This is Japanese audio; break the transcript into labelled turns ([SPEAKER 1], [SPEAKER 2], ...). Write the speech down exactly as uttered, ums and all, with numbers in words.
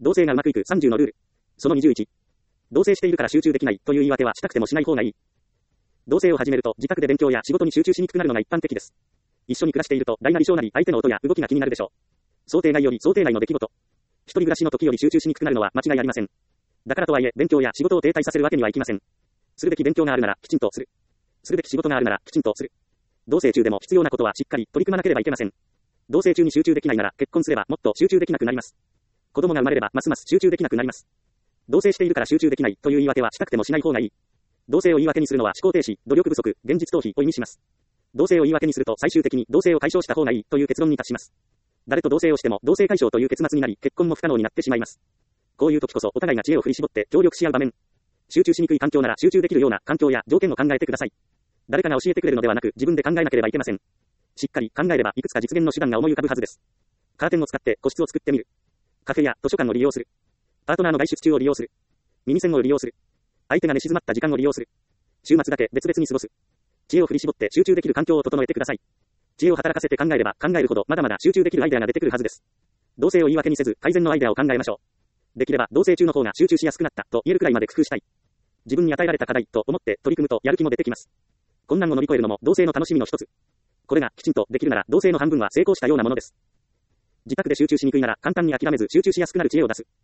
[SPEAKER 1] 同棲がうまくいくさんじゅうのルール。そのにじゅういち。同棲しているから集中できないという言い訳はしたくてもしない方がいい。同棲を始めると自宅で勉強や仕事に集中しにくくなるのが一般的です。一緒に暮らしていると大なり小なり相手の音や動きが気になるでしょう。想定外より想定内の出来事。一人暮らしの時より集中しにくくなるのは間違いありません。だからとはいえ勉強や仕事を停滞させるわけにはいきません。するべき勉強があるならきちんとする。するべき仕事があるならきちんとする。同棲中でも必要なことはしっかり取り組まなければいけません。同棲中に集中できないなら結婚すればもっと集中できなくなります。子供が生まれればますます集中できなくなります。同棲しているから集中できないという言い訳はしたくてもしない方がいい。同棲を言い訳にするのは思考停止、努力不足、現実逃避を意味します。同棲を言い訳にすると最終的に同棲を解消した方がいいという結論に達します。誰と同棲をしても同棲解消という結末になり結婚も不可能になってしまいます。こういう時こそお互いが知恵を振り絞って協力し合う場面。集中しにくい環境なら集中できるような環境や条件を考えてください。誰かが教えてくれるのではなく自分で考えなければいけません。しっかり考えればいくつか実現の手段が思い浮かぶはずです。カーテンを使って個室を作ってみる。カフェや図書館を利用する。パートナーの外出中を利用する。耳栓を利用する。相手が寝静まった時間を利用する。週末だけ別々に過ごす。知恵を振り絞って集中できる環境を整えてください。知恵を働かせて考えれば考えるほどまだまだ集中できるアイデアが出てくるはずです。同棲を言い訳にせず改善のアイデアを考えましょう。できれば同棲中の方が集中しやすくなったと言えるくらいまで工夫したい。自分に与えられた課題と思って取り組むとやる気も出てきます。困難を乗り越えるのも同棲の楽しみの一つ。これがきちんとできるなら同棲の半分は成功したようなものです。自宅で集中しにくいなら簡単に諦めず集中しやすくなる知恵を出す。